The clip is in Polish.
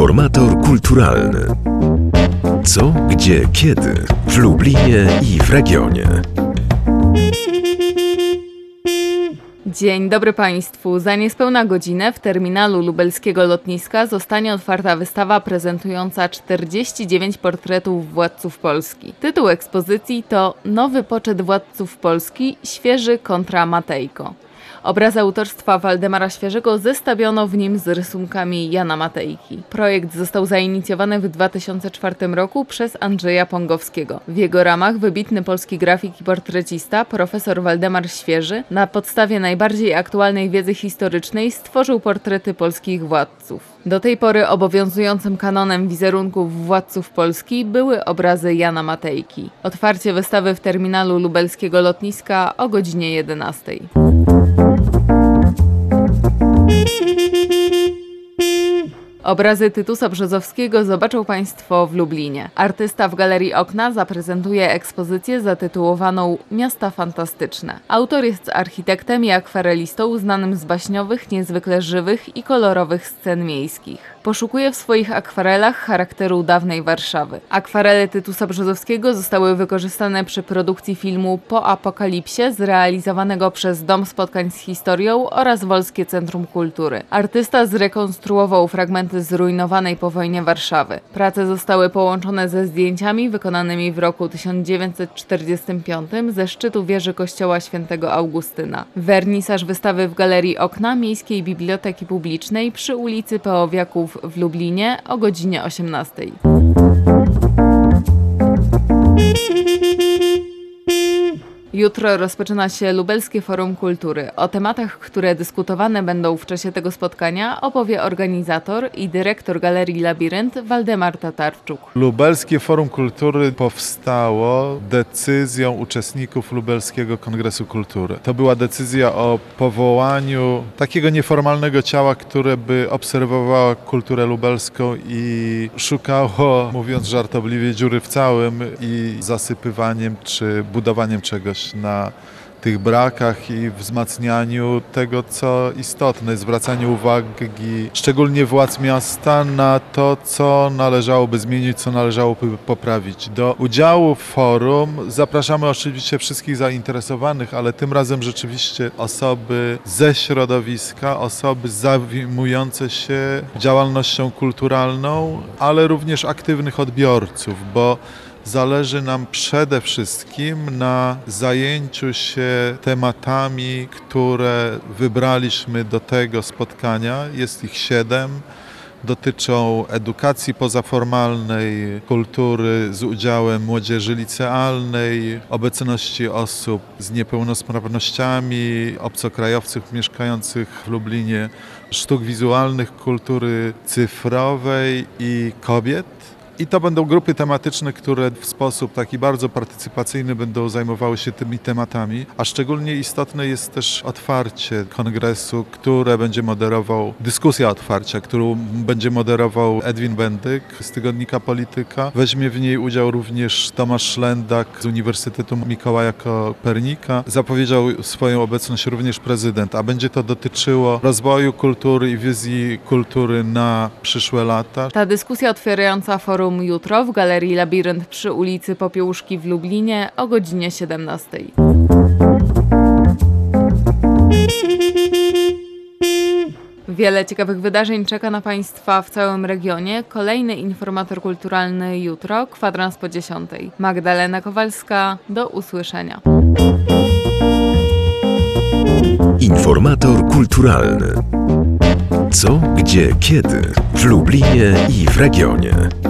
Informator kulturalny. Co, gdzie, kiedy w Lublinie i w regionie. Dzień dobry Państwu. Za niespełna godzinę w terminalu lubelskiego lotniska zostanie otwarta wystawa prezentująca 49 portretów władców Polski. Tytuł ekspozycji to Nowy poczet władców Polski, świeży kontra Matejko. Obraz autorstwa Waldemara Świeżego zestawiono w nim z rysunkami Jana Matejki. Projekt został zainicjowany w 2004 roku przez Andrzeja Pongowskiego. W jego ramach wybitny polski grafik i portrecista profesor Waldemar Świeży na podstawie najbardziej aktualnej wiedzy historycznej stworzył portrety polskich władców. Do tej pory obowiązującym kanonem wizerunków władców Polski były obrazy Jana Matejki. Otwarcie wystawy w terminalu lubelskiego lotniska o godzinie 11. Obrazy Tytusa Brzozowskiego zobaczą Państwo w Lublinie. Artysta w Galerii Okna zaprezentuje ekspozycję zatytułowaną Miasta Fantastyczne. Autor jest architektem i akwarelistą znanym z baśniowych, niezwykle żywych i kolorowych scen miejskich. Poszukuje w swoich akwarelach charakteru dawnej Warszawy. Akwarele Tytusa Brzozowskiego zostały wykorzystane przy produkcji filmu Po apokalipsie zrealizowanego przez Dom Spotkań z Historią oraz Wolskie Centrum Kultury. Artysta zrekonstruował fragmenty zrujnowanej po wojnie Warszawy. Prace zostały połączone ze zdjęciami wykonanymi w roku 1945 ze szczytu wieży kościoła świętego Augustyna. Wernisaż wystawy w Galerii Okna Miejskiej Biblioteki Publicznej przy ulicy Peowiaków w Lublinie o godzinie 18. Jutro rozpoczyna się Lubelskie Forum Kultury. O tematach, które dyskutowane będą w czasie tego spotkania, opowie organizator i dyrektor Galerii Labirynt Waldemar Tatarczuk. Lubelskie Forum Kultury powstało decyzją uczestników Lubelskiego Kongresu Kultury. To była decyzja o powołaniu takiego nieformalnego ciała, które by obserwowało kulturę lubelską i szukało, mówiąc żartobliwie, dziury w całym i zasypywaniem czy budowaniem czegoś na tych brakach i wzmacnianiu tego, co istotne, zwracaniu uwagi, szczególnie władz miasta, na to, co należałoby zmienić, co należałoby poprawić. Do udziału w forum zapraszamy oczywiście wszystkich zainteresowanych, ale tym razem rzeczywiście osoby ze środowiska, osoby zajmujące się działalnością kulturalną, ale również aktywnych odbiorców, bo zależy nam przede wszystkim na zajęciu się tematami, które wybraliśmy do tego spotkania. Jest ich 7. Dotyczą edukacji pozaformalnej, kultury z udziałem młodzieży licealnej, obecności osób z niepełnosprawnościami, obcokrajowców mieszkających w Lublinie, sztuk wizualnych, kultury cyfrowej i kobiet. I to będą grupy tematyczne, które w sposób taki bardzo partycypacyjny będą zajmowały się tymi tematami, a szczególnie istotne jest też otwarcie kongresu, które będzie moderował, dyskusja otwarcia, którą będzie moderował Edwin Bendyk z tygodnika Polityka. Weźmie w niej udział również Tomasz Szlendak z Uniwersytetu Mikołaja Kopernika. Zapowiedział swoją obecność również prezydent, a będzie to dotyczyło rozwoju kultury i wizji kultury na przyszłe lata. Ta dyskusja otwierająca forum jutro w Galerii Labirynt przy ulicy Popiełuszki w Lublinie o godzinie 17. Wiele ciekawych wydarzeń czeka na Państwa w całym regionie. Kolejny informator kulturalny jutro, kwadrans po 10. Magdalena Kowalska, do usłyszenia. Informator kulturalny. Co, gdzie, kiedy w Lublinie i w regionie.